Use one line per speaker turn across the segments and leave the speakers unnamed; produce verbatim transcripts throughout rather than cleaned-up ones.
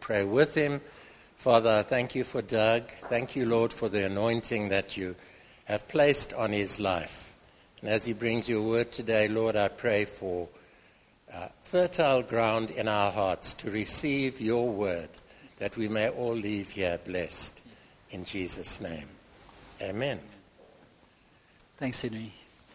pray with him. Father, I thank you for Doug. Thank you, Lord, for the anointing that you have placed on his life. And as he brings your word today, Lord, I pray for uh, fertile ground in our hearts to receive your word, that we may all leave here blessed. In Jesus' name, amen.
Thanks, Henry.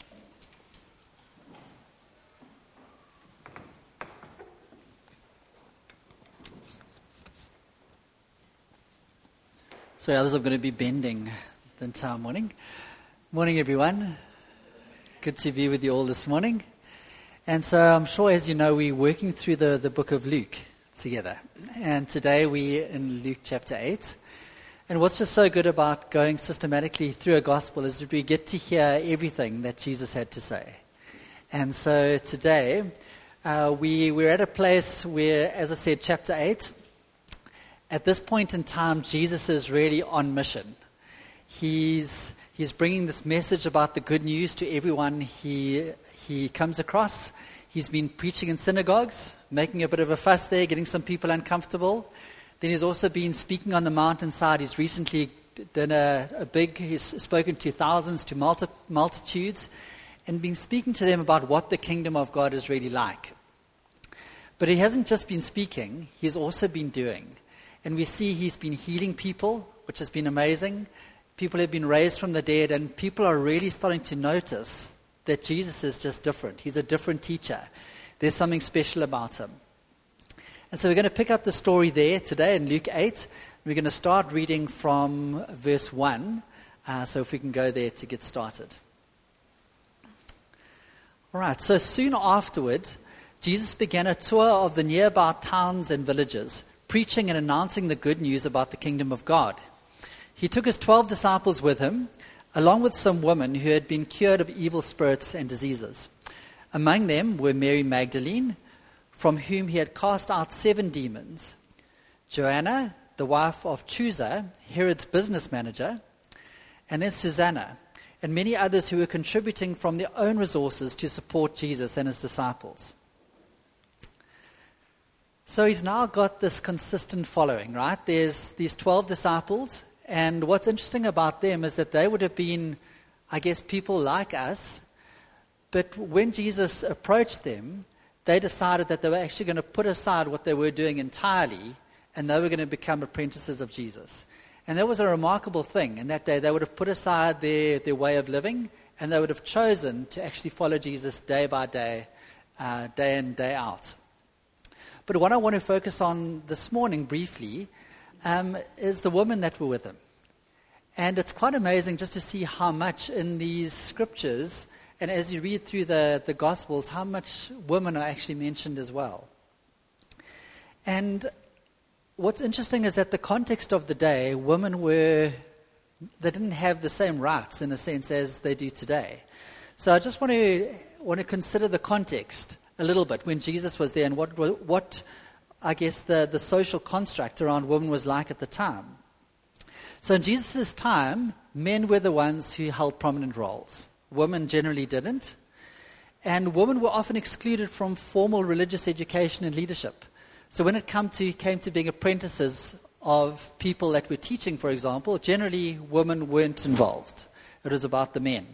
So others are going to be bending the entire morning. Morning, everyone. Good to be with you all this morning. And so I'm sure, as you know, we're working through the, the book of Luke together. And today we're in Luke chapter eight. And what's just so good about going systematically through a gospel is that we get to hear everything that Jesus had to say. And so today uh, we, we're at a place where, as I said, chapter eight, at this point in time, Jesus is really on mission. He's he's bringing this message about the good news to everyone he he comes across. He's been preaching in synagogues, making a bit of a fuss there, getting some people uncomfortable. Then he's also been speaking on the mountainside. He's recently done a, a big, he's spoken to thousands, to multi, multitudes, and been speaking to them about what the kingdom of God is really like. But he hasn't just been speaking, he's also been doing. And we see he's been healing people, which has been amazing. People have been raised from the dead, and people are really starting to notice that Jesus is just different. He's a different teacher. There's something special about him. And so we're going to pick up the story there today in Luke eight. We're going to start reading from verse one. Uh, so if we can go there to get started. All right, so soon afterward, Jesus began a tour of the nearby towns and villages, preaching and announcing the good news about the kingdom of God. He took his twelve disciples with him, along with some women who had been cured of evil spirits and diseases. Among them were Mary Magdalene, from whom he had cast out seven demons, Joanna, the wife of Chuza, Herod's business manager, and then Susanna, and many others who were contributing from their own resources to support Jesus and his disciples. So he's now got this consistent following, right? There's these twelve disciples, and what's interesting about them is that they would have been, I guess, people like us, but when Jesus approached them, they decided that they were actually going to put aside what they were doing entirely, and they were going to become apprentices of Jesus. And that was a remarkable thing. In that day, they would have put aside their, their way of living, and they would have chosen to actually follow Jesus day by day, uh, day in, day out. But what I want to focus on this morning briefly um, is the women that were with him. And it's quite amazing just to see how much in these scriptures, and as you read through the, the Gospels, how much women are actually mentioned as well. And what's interesting is that the context of the day, women were, they didn't have the same rights in a sense as they do today. So I just want to want to consider the context a little bit when Jesus was there and what, what I guess, the, the social construct around women was like at the time. So in Jesus' time, men were the ones who held prominent roles. Women generally didn't. And women were often excluded from formal religious education and leadership. So when it come to, came to being apprentices of people that were teaching, for example, generally women weren't involved. It was about the men.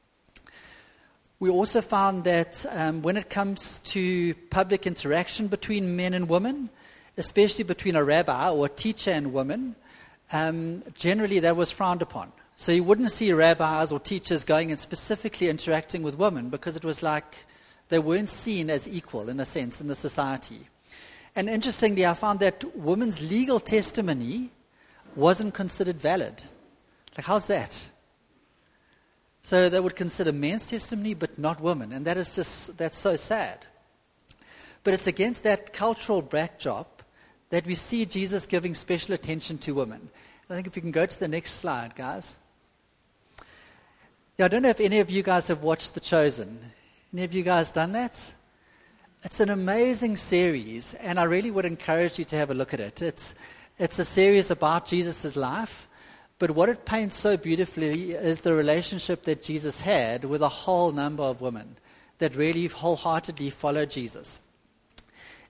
We also found that um, when it comes to public interaction between men and women, especially between a rabbi or a teacher and women, um, generally that was frowned upon. So you wouldn't see rabbis or teachers going and specifically interacting with women because it was like they weren't seen as equal in a sense in the society. And interestingly, I found that women's legal testimony wasn't considered valid. Like, how's that? So they would consider men's testimony, but not women. And that is just, that's so sad. But it's against that cultural backdrop that we see Jesus giving special attention to women. I think if you can go to the next slide, guys. Yeah, I don't know if any of you guys have watched The Chosen. Any of you guys done that? It's an amazing series, and I really would encourage you to have a look at it. It's, it's a series about Jesus' life. But what it paints so beautifully is the relationship that Jesus had with a whole number of women that really wholeheartedly followed Jesus.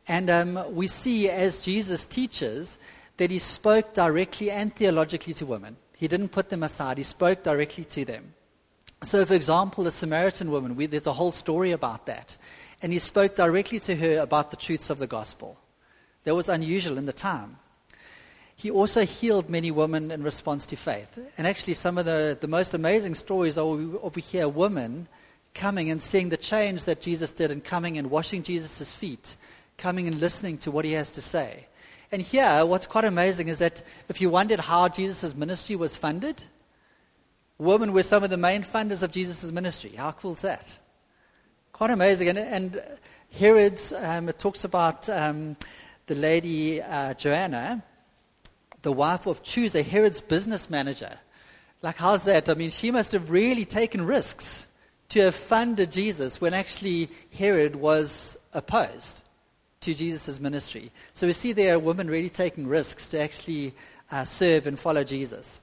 And um, we see as Jesus teaches that he spoke directly and theologically to women. He didn't put them aside. He spoke directly to them. So, for example, the Samaritan woman, we, there's a whole story about that. And he spoke directly to her about the truths of the gospel. That was unusual in the time. He also healed many women in response to faith. And actually, some of the, the most amazing stories are over here, women coming and seeing the change that Jesus did and coming and washing Jesus' feet, coming and listening to what he has to say. And here, what's quite amazing is that if you wondered how Jesus' ministry was funded, women were some of the main funders of Jesus' ministry. How cool is that? Quite amazing. And, and Herod's, um, it talks about um, the lady uh, Joanna, the wife of Chusa, Herod's business manager. Like, how's that? I mean, she must have really taken risks to have funded Jesus when actually Herod was opposed to Jesus' ministry. So we see there are women really taking risks to actually uh, serve and follow Jesus.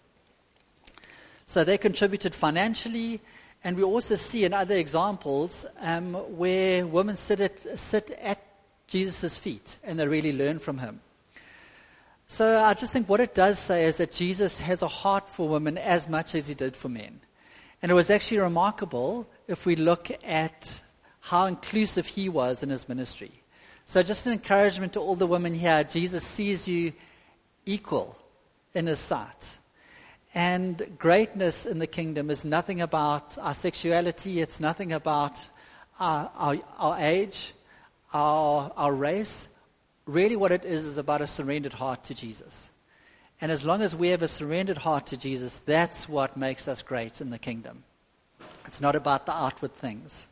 So they contributed financially, and we also see in other examples um, where women sit at, sit at Jesus' feet and they really learn from him. So I just think what it does say is that Jesus has a heart for women as much as he did for men. And it was actually remarkable if we look at how inclusive he was in his ministry. So just an encouragement to all the women here, Jesus sees you equal in his sight. And greatness in the kingdom is nothing about our sexuality, it's nothing about our, our, our age, our, our race. Really what it is is about a surrendered heart to Jesus. And as long as we have a surrendered heart to Jesus, that's what makes us great in the kingdom. It's not about the outward things.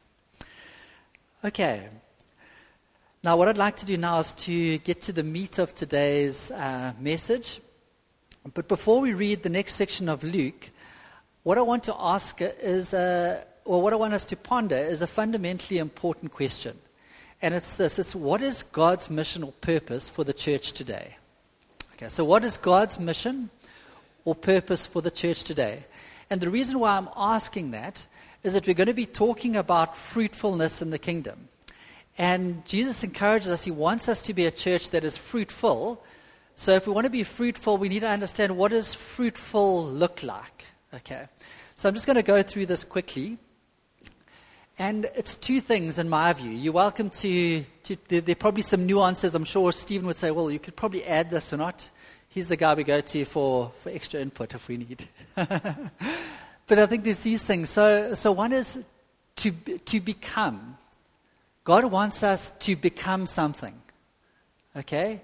Okay. Now what I'd like to do now is to get to the meat of today's uh, message. But before we read the next section of Luke, what I want to ask is, uh, or what I want us to ponder is a fundamentally important question. And it's this, it's what is God's mission or purpose for the church today? Okay, so what is God's mission or purpose for the church today? And the reason why I'm asking that is that we're going to be talking about fruitfulness in the kingdom. And Jesus encourages us, he wants us to be a church that is fruitful. So if we want to be fruitful, we need to understand what does fruitful look like. Okay, so I'm just going to go through this quickly. And it's two things in my view. You're welcome to, to there, there are probably some nuances. I'm sure Stephen would say, well, you could probably add this or not. He's the guy we go to for, for extra input if we need. But I think there's these things. So, so one is to, to become. God wants us to become something. Okay?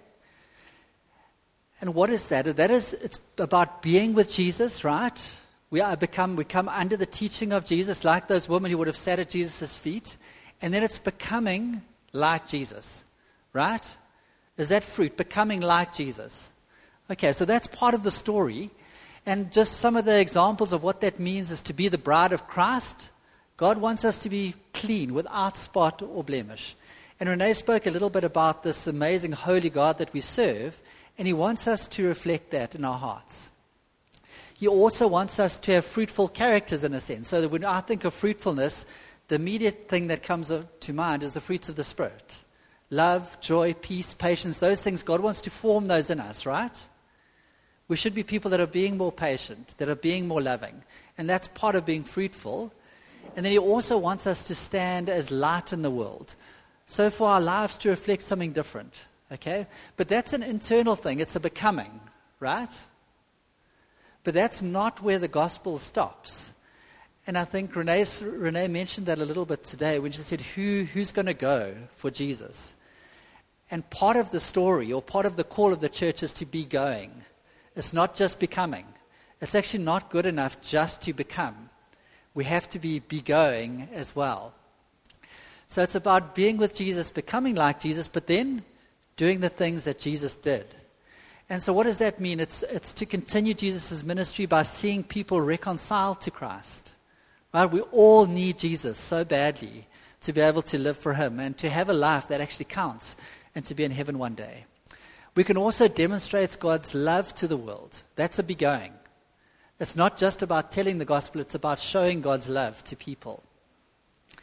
And what is that? That is, it's about being with Jesus, right? We are become, we come under the teaching of Jesus, like those women who would have sat at Jesus' feet. And then it's becoming like Jesus, right? Is that fruit, becoming like Jesus? Okay, so that's part of the story. And just some of the examples of what that means is to be the bride of Christ. God wants us to be clean, without spot or blemish. And Renee spoke a little bit about this amazing holy God that we serve, and he wants us to reflect that in our hearts. He also wants us to have fruitful characters in a sense. So that when I think of fruitfulness, the immediate thing that comes to mind is the fruits of the Spirit. Love, joy, peace, patience, those things, God wants to form those in us, right? We should be people that are being more patient, that are being more loving. And that's part of being fruitful. And then he also wants us to stand as light in the world. So for our lives to reflect something different, okay? But that's an internal thing. It's a becoming, right? But that's not where the gospel stops. And I think Renee, Renee mentioned that a little bit today when she said, Who, who's going to go for Jesus? And part of the story or part of the call of the church is to be going. It's not just becoming. It's actually not good enough just to become. We have to be be going as well. So it's about being with Jesus, becoming like Jesus, but then doing the things that Jesus did. And so what does that mean? It's it's to continue Jesus' ministry by seeing people reconciled to Christ. Right? We all need Jesus so badly to be able to live for him and to have a life that actually counts and to be in heaven one day. We can also demonstrate God's love to the world. That's a big going. It's not just about telling the gospel, it's about showing God's love to people.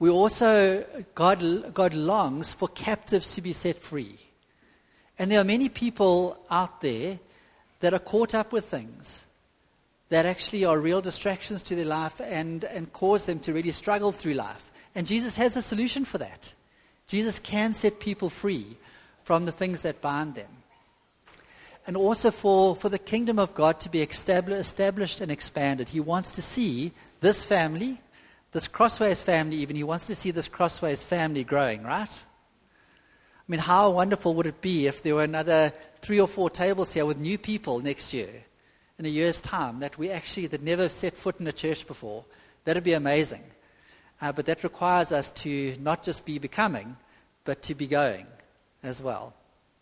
we also, God, God longs for captives to be set free. And there are many people out there that are caught up with things that actually are real distractions to their life and, and cause them to really struggle through life. And Jesus has a solution for that. Jesus can set people free from the things that bind them. And also for, for the kingdom of God to be established and expanded. He wants to see this family, this Crossways family even, he wants to see this Crossways family growing, right? I mean, how wonderful would it be if there were another three or four tables here with new people next year, in a year's time, that we actually, that never set foot in a church before? That would be amazing. Uh, but that requires us to not just be becoming, but to be going as well.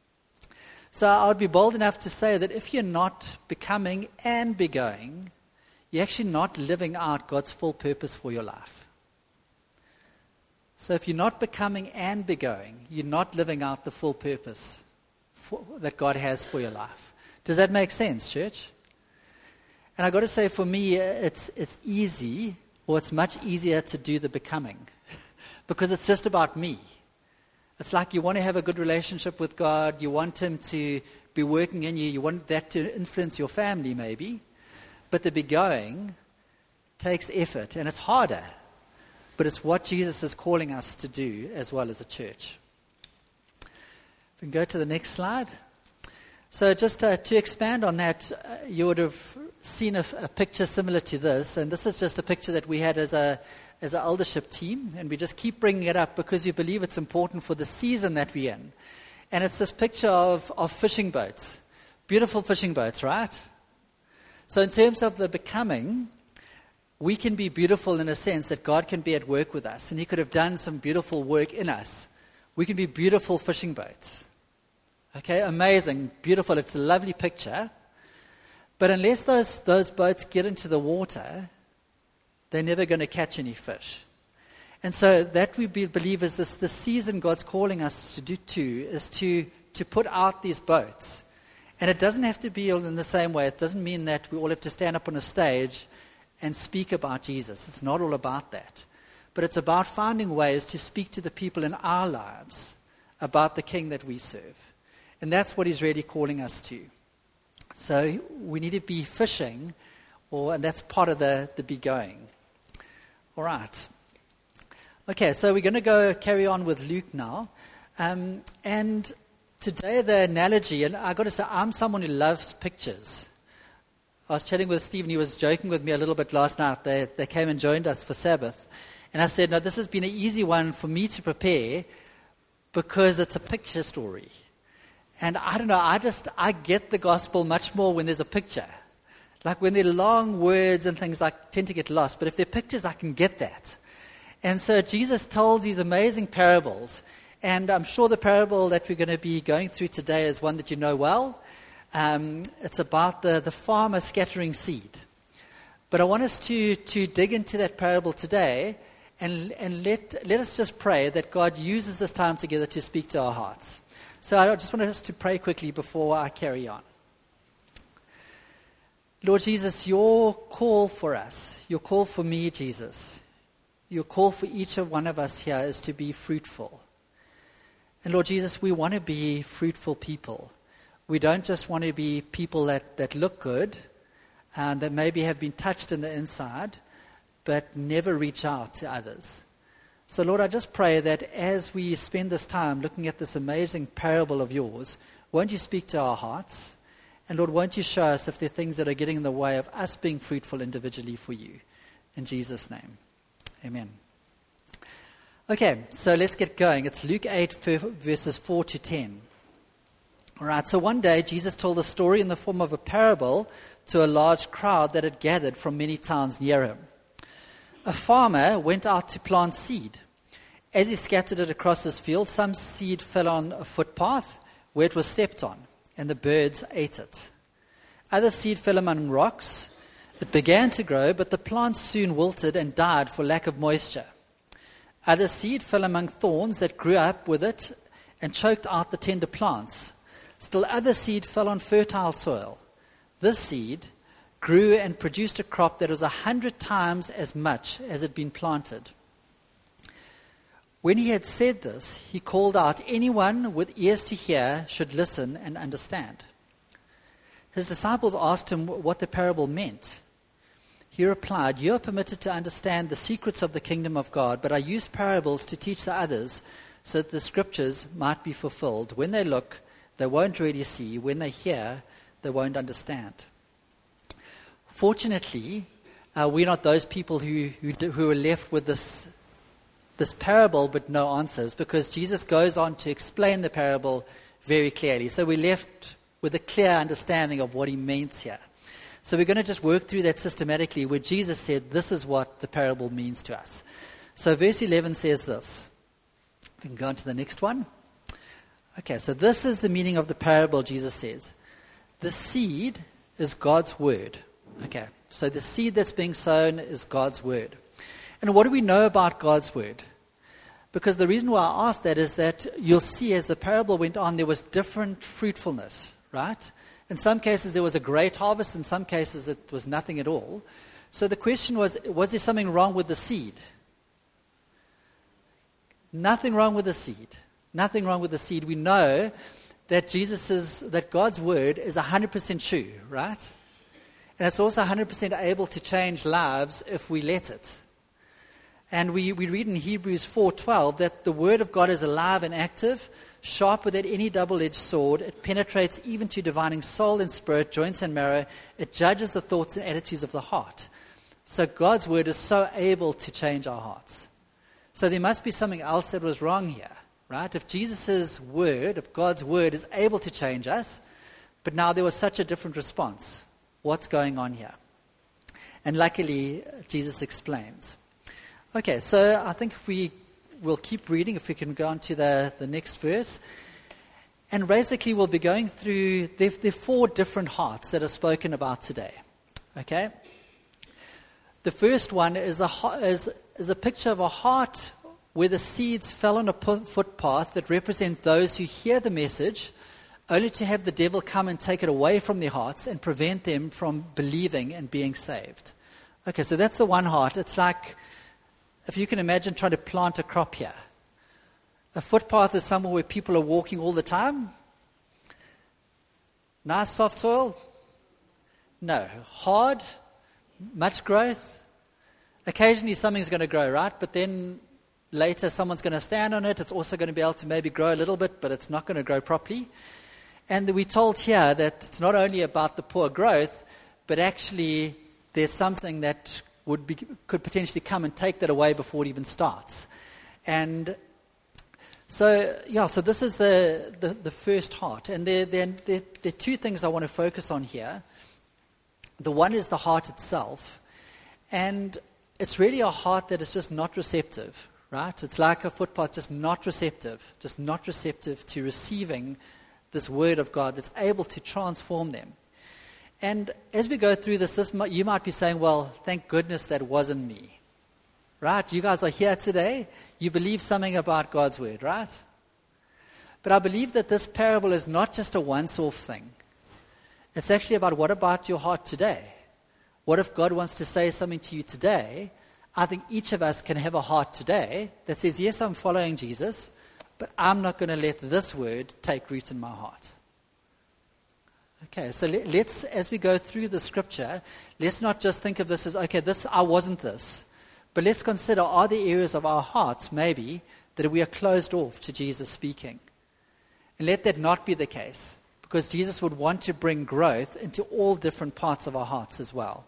So I would be bold enough to say that if you're not becoming and be going, you're actually not living out God's full purpose for your life. So if you're not becoming and be going, you're not living out the full purpose for, that God has for your life. Does that make sense, church? And I've got to say, for me, it's it's easy, or it's much easier to do the becoming, because it's just about me. It's like you want to have a good relationship with God, you want Him to be working in you, you want that to influence your family maybe, but the be going takes effort, and it's harder. But it's what Jesus is calling us to do as well as a church. If we can go to the next slide. So just uh, to expand on that, uh, you would have seen a, a picture similar to this, and this is just a picture that we had as a as an eldership team, and we just keep bringing it up because we believe it's important for the season that we're in. And it's this picture of, of fishing boats, beautiful fishing boats, right? So in terms of the becoming, we can be beautiful in a sense that God can be at work with us, and He could have done some beautiful work in us. We can be beautiful fishing boats. Okay, amazing, beautiful. It's a lovely picture. But unless those, those boats get into the water, they're never going to catch any fish. And so that we be, believe is this the season God's calling us to do too, is to, to put out these boats. And it doesn't have to be all in the same way. It doesn't mean that we all have to stand up on a stage and speak about Jesus. It's not all about that. But it's about finding ways to speak to the people in our lives about the King that we serve. And that's what He's really calling us to. So we need to be fishing, or and that's part of the, the be going. All right. Okay, so we're going to go carry on with Luke now. Um, and today the analogy, and I've got to say, I'm someone who loves pictures. I was chatting with Stephen, he was joking with me a little bit last night. They, they came and joined us for Sabbath. And I said, no, this has been an easy one for me to prepare because it's a picture story. And I don't know, I just, I get the gospel much more when there's a picture. Like when they're long words and things, I tend to get lost. But if they're pictures, I can get that. And so Jesus told these amazing parables. And I'm sure the parable that we're going to be going through today is one that you know well. Um, it's about the, the farmer scattering seed. But I want us to, to dig into that parable today and, and let, let us just pray that God uses this time together to speak to our hearts. So I just want us to pray quickly before I carry on. Lord Jesus, your call for us, your call for me, Jesus, your call for each of one of us here is to be fruitful. And Lord Jesus, we want to be fruitful people. We don't just want to be people that, that look good and that maybe have been touched in the inside, but never reach out to others. So Lord, I just pray that as we spend this time looking at this amazing parable of yours, won't you speak to our hearts? And Lord, won't you show us if there are things that are getting in the way of us being fruitful individually for you. In Jesus' name, amen. Okay, so let's get going. It's Luke eight, verses four to ten. All right, so one day Jesus told a story in the form of a parable to a large crowd that had gathered from many towns near him. A farmer went out to plant seed. As he scattered it across his field, some seed fell on a footpath where it was stepped on, and the birds ate it. Other seed fell among rocks. It began to grow, but the plant soon wilted and died for lack of moisture. Other seed fell among thorns that grew up with it and choked out the tender plants. Still other seed fell on fertile soil. This seed grew and produced a crop that was a hundred times as much as had been planted. When he had said this, he called out, "Anyone with ears to hear should listen and understand." His disciples asked him what the parable meant. He replied, "You are permitted to understand the secrets of the kingdom of God, but I use parables to teach the others so that the scriptures might be fulfilled. When they look, they won't really see. When they hear, they won't understand." Fortunately, uh, we're not those people who, who, who are left with this this parable but no answers, because Jesus goes on to explain the parable very clearly. So we're left with a clear understanding of what he means here. So we're going to just work through that systematically, where Jesus said this is what the parable means to us. So verse eleven says this. We can go on to the next one. Okay, so this is the meaning of the parable. Jesus says, the seed is God's word. Okay, so the seed that's being sown is God's word. And what do we know about God's word? Because the reason why I asked that is that you'll see as the parable went on, there was different fruitfulness, right? In some cases, there was a great harvest. In some cases, it was nothing at all. So the question was, was there something wrong with the seed? Nothing wrong with the seed. Nothing wrong with the seed. We know that Jesus is, that God's word is one hundred percent true, right? And it's also one hundred percent able to change lives if we let it. And we, we read in Hebrews four twelve that the word of God is alive and active, sharper than any double-edged sword. It penetrates even to dividing soul and spirit, joints and marrow. It judges the thoughts and attitudes of the heart. So God's word is so able to change our hearts. So there must be something else that was wrong here, right? If Jesus' word, if God's word is able to change us, but now there was such a different response, what's going on here? And luckily, Jesus explains. Okay, so I think if we will keep reading, if we can go on to the, the next verse. And basically we'll be going through, there, there are four different hearts that are spoken about today. Okay? The first one is a, is, is a picture of a heart where the seeds fell on a footpath that represent those who hear the message, only to have the devil come and take it away from their hearts and prevent them from believing and being saved. Okay, so that's the one heart. It's like, if you can imagine trying to plant a crop here. A footpath is somewhere where people are walking all the time. Nice soft soil? No. Hard? Much growth? Occasionally something's going to grow, right? But then later someone's going to stand on it. It's also going to be able to maybe grow a little bit, but it's not going to grow properly. And we're told here that it's not only about the poor growth, but actually there's something that would be, could potentially come and take that away before it even starts. And so, yeah, so this is the, the, the first heart. And there, there, there, there are two things I want to focus on here. The one is the heart itself. And it's really a heart that is just not receptive, right? It's like a footpath, just not receptive, just not receptive to receiving this word of God that's able to transform them. And as we go through this, this you might be saying, well, thank goodness that wasn't me. Right? You guys are here today. You believe something about God's word, right? But I believe that this parable is not just a once-off thing. It's actually about what about your heart today? What if God wants to say something to you today? I think each of us can have a heart today that says, yes, I'm following Jesus, but I'm not going to let this word take root in my heart. Okay, so let, let's, as we go through the scripture, let's not just think of this as, okay, this, I wasn't this. But let's consider, are there areas of our hearts, maybe, that we are closed off to Jesus speaking? And let that not be the case, because Jesus would want to bring growth into all different parts of our hearts as well.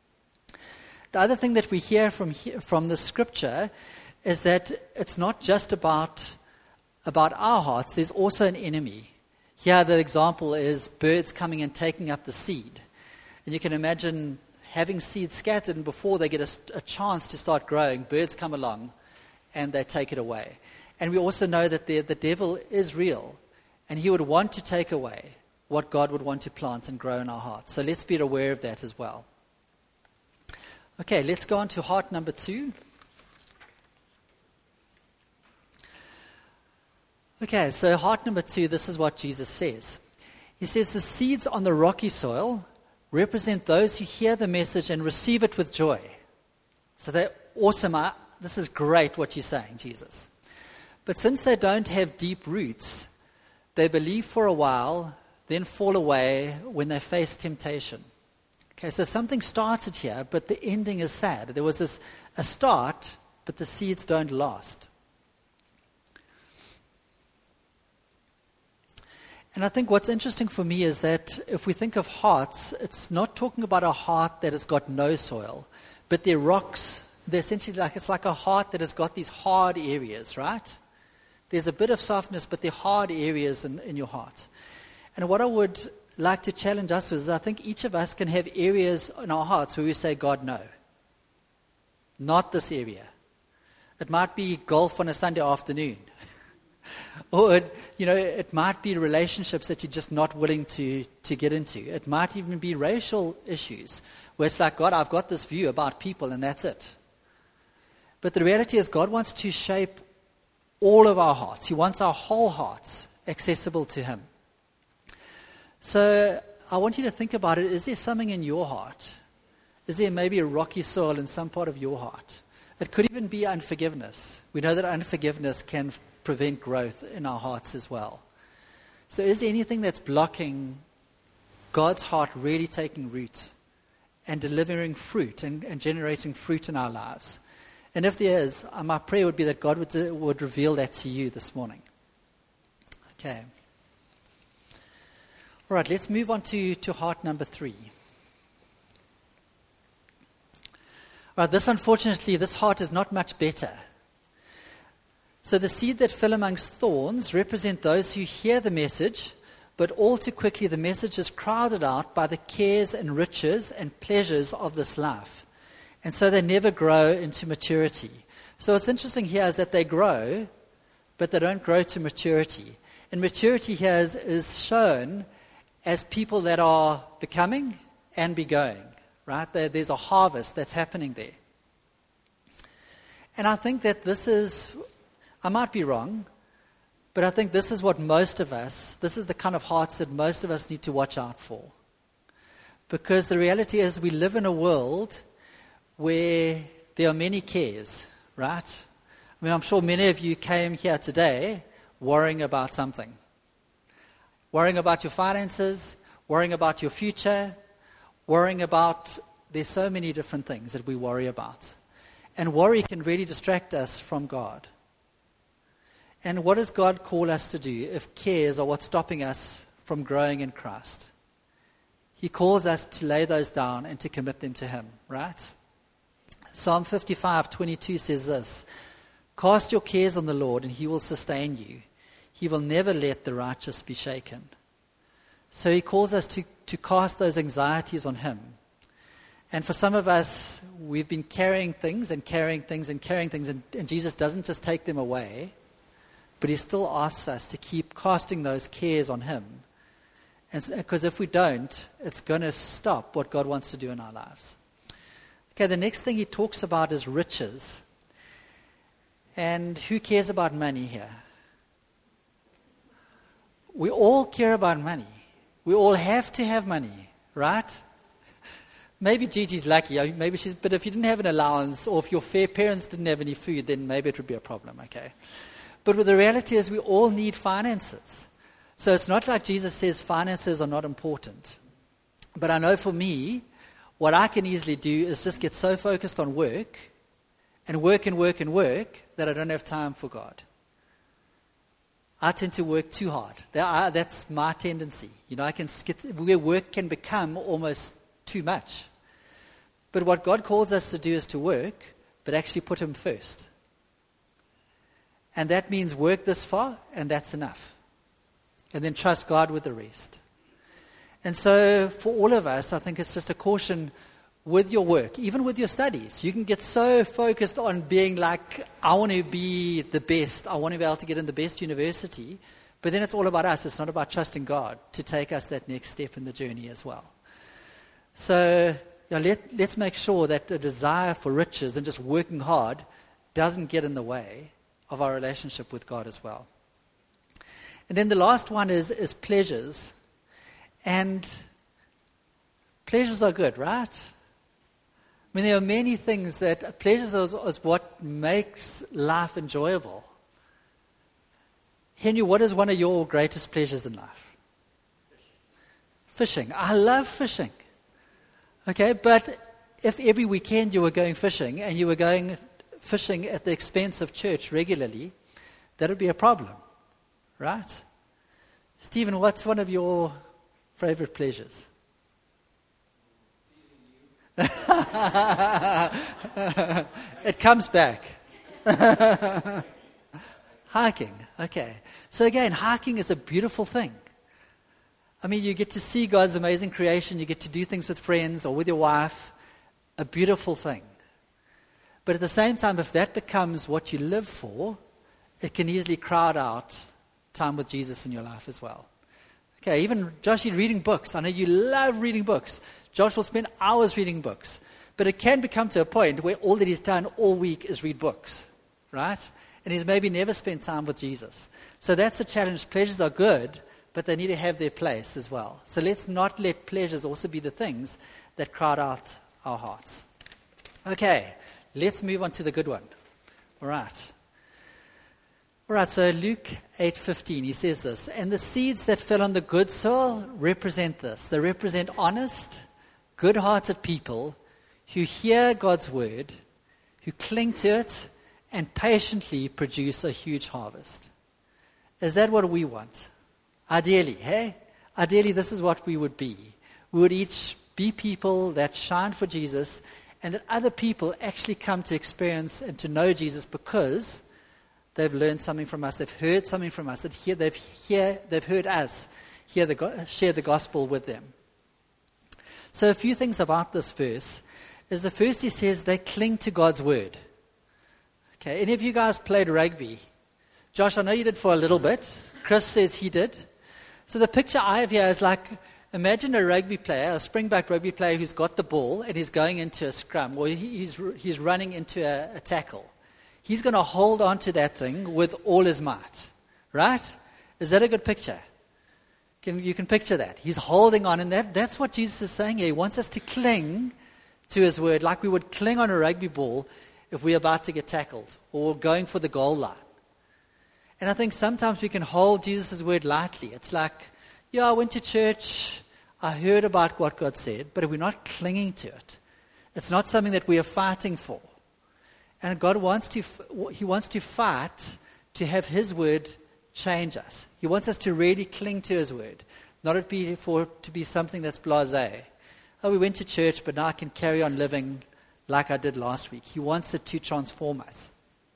The other thing that we hear from, from the scripture is that it's not just about, about our hearts, there's also an enemy. Here the example is birds coming and taking up the seed. And you can imagine having seeds scattered, and before they get a, a chance to start growing, birds come along and they take it away. And we also know that the, the devil is real, and he would want to take away what God would want to plant and grow in our hearts. So let's be aware of that as well. Okay, let's go on to heart number two. Okay, so heart number two, this is what Jesus says. He says, the seeds on the rocky soil represent those who hear the message and receive it with joy. So they're awesome. This is great what you're saying, Jesus. But since they don't have deep roots, they believe for a while, then fall away when they face temptation. Okay, so something started here, but the ending is sad. There was this, a start, but the seeds don't last. And I think what's interesting for me is that if we think of hearts, it's not talking about a heart that has got no soil, but they're rocks. They're essentially like, it's like a heart that has got these hard areas, right? There's a bit of softness, but they're hard areas in, in your heart. And what I would like to challenge us with is I think each of us can have areas in our hearts where we say, God, no. Not this area. It might be golf on a Sunday afternoon. Or, it, you know, it might be relationships that you're just not willing to, to get into. It might even be racial issues where it's like, God, I've got this view about people and that's it. But the reality is God wants to shape all of our hearts. He wants our whole hearts accessible to Him. So I want you to think about it. Is there something in your heart? Is there maybe a rocky soil in some part of your heart? It could even be unforgiveness. We know that unforgiveness can prevent growth in our hearts as well. So is there anything that's blocking God's heart really taking root and delivering fruit and, and generating fruit in our lives? And if there is, my prayer would be that God would, would reveal that to you this morning. Okay. All right, let's move on to, to heart number three. All right, this unfortunately, this heart is not much better. So the seed that fell amongst thorns represent those who hear the message, but all too quickly the message is crowded out by the cares and riches and pleasures of this life. And so they never grow into maturity. So what's interesting here is that they grow, but they don't grow to maturity. And maturity here is, is shown as people that are becoming and be going, right? There, there's a harvest that's happening there. And I think that this is, I might be wrong, but I think this is what most of us, this is the kind of hearts that most of us need to watch out for. Because the reality is we live in a world where there are many cares, right? I mean, I'm sure many of you came here today worrying about something. Worrying about your finances, worrying about your future, worrying about, there's so many different things that we worry about. And worry can really distract us from God. And what does God call us to do if cares are what's stopping us from growing in Christ? He calls us to lay those down and to commit them to Him, right? Psalm fifty-five twenty-two says this, "Cast your cares on the Lord and He will sustain you. He will never let the righteous be shaken." So He calls us to, to cast those anxieties on Him. And for some of us, we've been carrying things and carrying things and carrying things, and, and Jesus doesn't just take them away, but He still asks us to keep casting those cares on Him. And because if we don't, it's going to stop what God wants to do in our lives. Okay, the next thing He talks about is riches. And who cares about money here? We all care about money. We all have to have money, right? Maybe Gigi's lucky, maybe she's, but if you didn't have an allowance or if your fair parents didn't have any food, then maybe it would be a problem, okay? But the reality is we all need finances. So it's not like Jesus says finances are not important. But I know for me, what I can easily do is just get so focused on work and work and work and work that I don't have time for God. I tend to work too hard. That's my tendency. You know, I can get, where work can become almost too much. But what God calls us to do is to work, but actually put Him first. And that means work this far, and that's enough. And then trust God with the rest. And so for all of us, I think it's just a caution with your work, even with your studies. You can get so focused on being like, I want to be the best. I want to be able to get in the best university. But then it's all about us. It's not about trusting God to take us that next step in the journey as well. So you know, let, let's make sure that the desire for riches and just working hard doesn't get in the way of our relationship with God as well. And then the last one is, is pleasures. And pleasures are good, right? I mean, there are many things that, pleasures is, is what makes life enjoyable. Henry, what is one of your greatest pleasures in life? Fishing. Fishing. I love fishing. Okay, but if every weekend you were going fishing and you were going fishing at the expense of church regularly, that would be a problem, right? Stephen, what's one of your favorite pleasures? It comes back. Hiking, okay. So again, hiking is a beautiful thing. I mean, you get to see God's amazing creation, you get to do things with friends or with your wife, a beautiful thing. But at the same time, if that becomes what you live for, it can easily crowd out time with Jesus in your life as well. Okay, even Josh, you're reading books. I know you love reading books. Josh will spend hours reading books. But it can become to a point where all that he's done all week is read books, right? And he's maybe never spent time with Jesus. So that's a challenge. Pleasures are good, but they need to have their place as well. So let's not let pleasures also be the things that crowd out our hearts. Okay, let's move on to the good one. All right. All right, so Luke eight fifteen, he says this, and the seeds that fell on the good soil represent this. They represent honest, good-hearted people who hear God's word, who cling to it, and patiently produce a huge harvest. Is that what we want? Ideally, hey? Ideally, this is what we would be. We would each be people that shine for Jesus, and that other people actually come to experience and to know Jesus because they've learned something from us. They've heard something from us. That hear, they've, hear, they've heard us hear the, share the gospel with them. So a few things about this verse is the first he says they cling to God's word. Okay, any of you guys played rugby? Josh, I know you did for a little bit. Chris says he did. So the picture I have here is like, imagine a rugby player, a springback rugby player who's got the ball and he's going into a scrum, or he's, he's running into a, a tackle. He's going to hold on to that thing with all his might, right? Is that a good picture? Can, you can picture that. He's holding on, and that, that's what Jesus is saying here. He wants us to cling to his word like we would cling on a rugby ball if we're about to get tackled or going for the goal line. And I think sometimes we can hold Jesus' word lightly. It's like, yeah, I went to church, I heard about what God said, but we're not clinging to it. It's not something that we are fighting for. And God wants to, he wants to fight to have his word change us. He wants us to really cling to his word, not it be for it to be something that's blasé. Oh, we went to church, but now I can carry on living like I did last week. He wants it to transform us.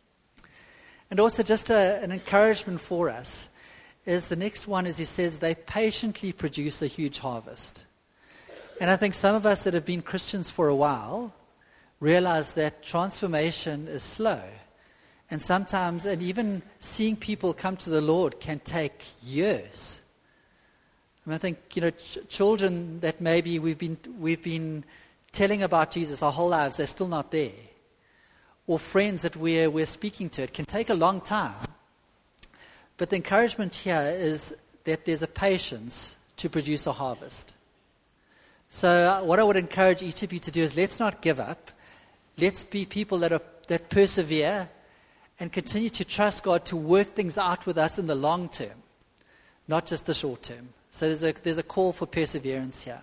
And also just a, an encouragement for us is the next one is he says they patiently produce a huge harvest. And I think some of us that have been Christians for a while realize that transformation is slow. And sometimes, and even seeing people come to the Lord can take years. I mean, I think, you know, ch- children that maybe we've been we've been telling about Jesus our whole lives, they're still not there. Or friends that we're, we're speaking to, it can take a long time. But the encouragement here is that there's a patience to produce a harvest. So uh, what I would encourage each of you to do is let's not give up. Let's be people that are that persevere and continue to trust God to work things out with us in the long term, not just the short term. So there's a, there's a call for perseverance here.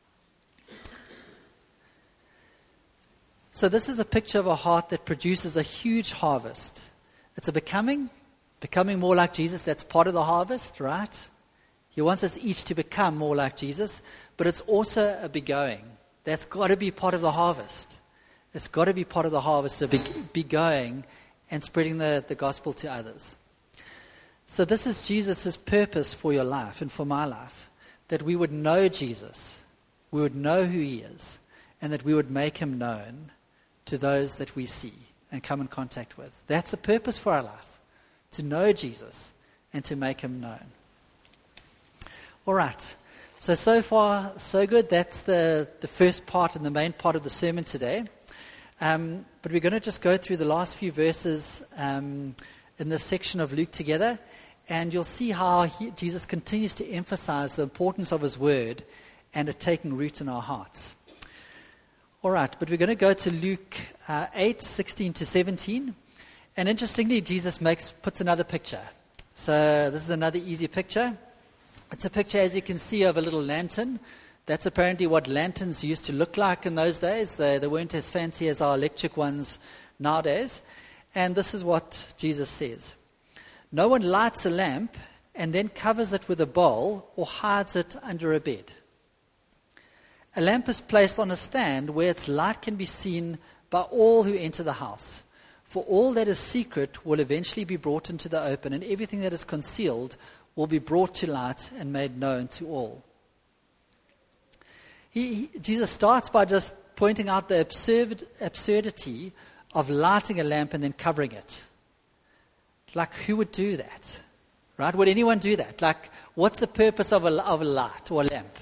So this is a picture of a heart that produces a huge harvest. It's a becoming, becoming more like Jesus. That's part of the harvest, right? He wants us each to become more like Jesus, but it's also a begoing. That's got to be part of the harvest. It's got to be part of the harvest of be, be going and spreading the, the gospel to others. So this is Jesus' purpose for your life and for my life, that we would know Jesus, we would know who he is, and that we would make him known to those that we see and come in contact with. That's a purpose for our life, to know Jesus and to make him known. All right. So, so far, so good. That's the, the first part and the main part of the sermon today. Um, but we're going to just go through the last few verses um, in this section of Luke together, and you'll see how he, Jesus continues to emphasize the importance of his word and it taking root in our hearts. All right, but we're going to go to Luke uh, eight, sixteen to seventeen. And interestingly, Jesus makes puts another picture. So this is another easy picture. It's a picture, as you can see, of a little lantern. That's apparently what lanterns used to look like in those days. They, they weren't as fancy as our electric ones nowadays. And this is what Jesus says. No one lights a lamp and then covers it with a bowl or hides it under a bed. A lamp is placed on a stand where its light can be seen by all who enter the house. For all that is secret will eventually be brought into the open, and everything that is concealed will be brought to light and made known to all. He, he, Jesus starts by just pointing out the absurd, absurdity of lighting a lamp and then covering it. Like, who would do that? Right? Would anyone do that? Like, what's the purpose of a, of a light or a lamp?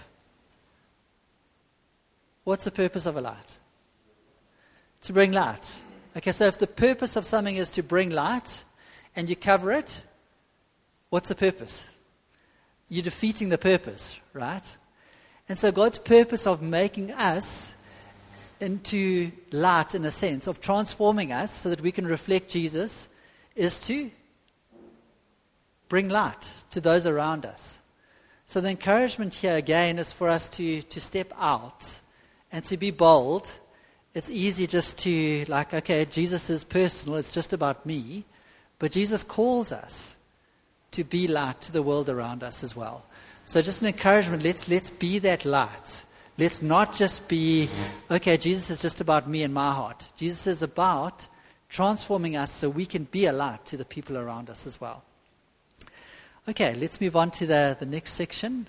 What's the purpose of a light? To bring light. Okay, so if the purpose of something is to bring light and you cover it, what's the purpose? You're defeating the purpose, right? And so God's purpose of making us into light, in a sense, of transforming us so that we can reflect Jesus, is to bring light to those around us. So the encouragement here again is for us to, to step out and to be bold. It's easy just to, like, okay, Jesus is personal, it's just about me. But Jesus calls us to be light to the world around us as well. So just an encouragement, let's let's be that light. Let's not just be, okay, Jesus is just about me and my heart. Jesus is about transforming us so we can be a light to the people around us as well. Okay, let's move on to the, the next section.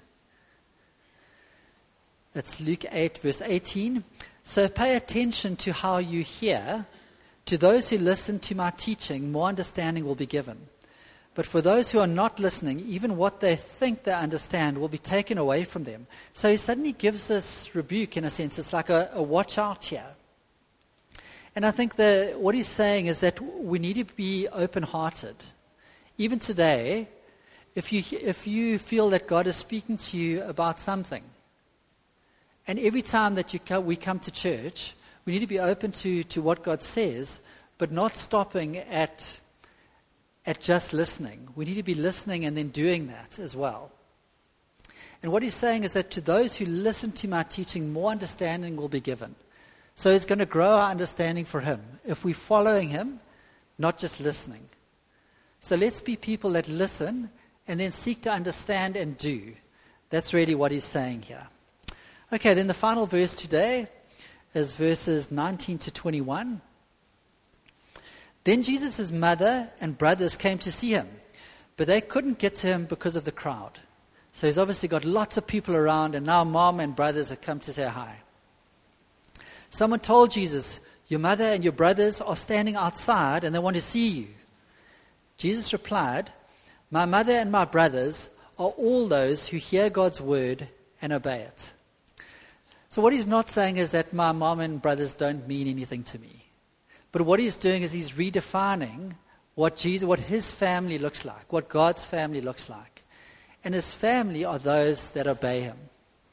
It's Luke eight, verse eighteen. So pay attention to how you hear. To those who listen to my teaching, more understanding will be given. But for those who are not listening, even what they think they understand will be taken away from them. So he suddenly gives this rebuke, in a sense. It's like a, a watch out here. And I think that what he's saying is that we need to be open-hearted. Even today, if you if you feel that God is speaking to you about something, and every time that you come, we come to church, we need to be open to, to what God says, but not stopping at, at just listening. We need to be listening and then doing that as well. And what he's saying is that to those who listen to my teaching, more understanding will be given. So he's going to grow our understanding for him if we're following him, not just listening. So let's be people that listen and then seek to understand and do. That's really what he's saying here. Okay, then the final verse today is verses nineteen to twenty-one. Then Jesus' mother and brothers came to see him, but they couldn't get to him because of the crowd. So he's obviously got lots of people around, and now mom and brothers have come to say hi. Someone told Jesus, your mother and your brothers are standing outside and they want to see you. Jesus replied, my mother and my brothers are all those who hear God's word and obey it. So what he's not saying is that my mom and brothers don't mean anything to me. But what he's doing is he's redefining what Jesus, what his family looks like, what God's family looks like. And his family are those that obey him.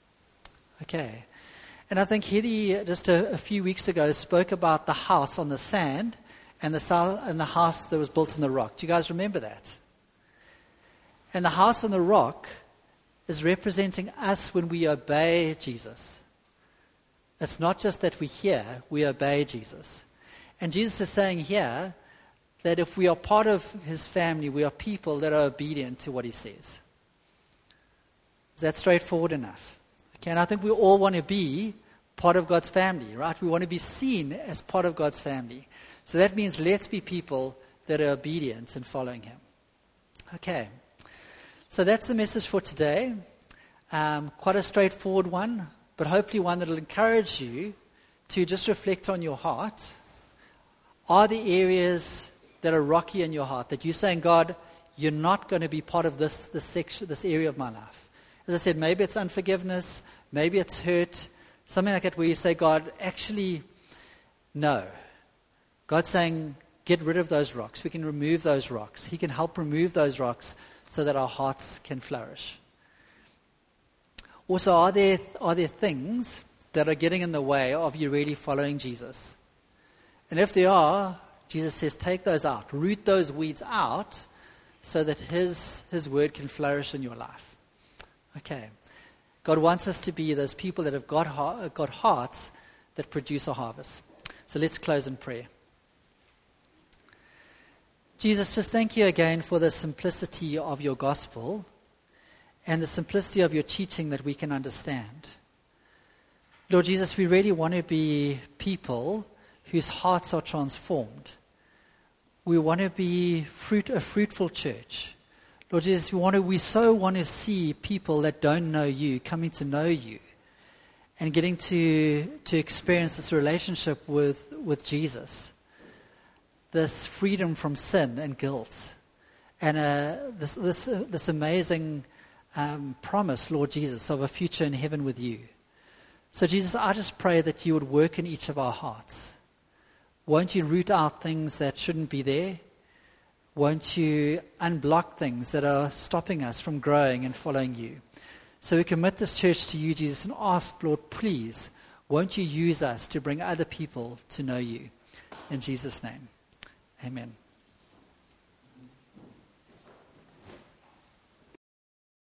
Okay. And I think Hedy, just a, a few weeks ago, spoke about the house on the sand and the, and the house that was built in the rock. Do you guys remember that? And the house on the rock is representing us when we obey Jesus. It's not just that we hear, we obey Jesus. And Jesus is saying here that if we are part of his family, we are people that are obedient to what he says. Is that straightforward enough? Okay, and I think we all want to be part of God's family, right? We want to be seen as part of God's family. So that means let's be people that are obedient and following him. Okay, so that's the message for today. Um, quite a straightforward one, but hopefully one that will encourage you to just reflect on your heart. Are the areas that are rocky in your heart that you're saying, God, you're not going to be part of this, this section, this area of my life? As I said, maybe it's unforgiveness, maybe it's hurt, something like that where you say, God, actually, no. God's saying, get rid of those rocks. We can remove those rocks. He can help remove those rocks so that our hearts can flourish. Also, are there are there things that are getting in the way of you really following Jesus? And if there are, Jesus says, take those out. Root those weeds out so that his, his word can flourish in your life. Okay. God wants us to be those people that have got, heart, got hearts that produce a harvest. So let's close in prayer. Jesus, just thank you again for the simplicity of your gospel and the simplicity of your teaching that we can understand. Lord Jesus, we really want to be people whose hearts are transformed. We want to be fruit, a fruitful church. Lord Jesus, we want to, we so want to see people that don't know you coming to know you and getting to, to experience this relationship with, with Jesus. This freedom from sin and guilt, and uh, this this uh, this amazing um, promise, Lord Jesus, of a future in heaven with you. So, Jesus, I just pray that you would work in each of our hearts. Won't you root out things that shouldn't be there? Won't you unblock things that are stopping us from growing and following you? So we commit this church to you, Jesus, and ask, Lord, please, won't you use us to bring other people to know you? In Jesus' name. Amen.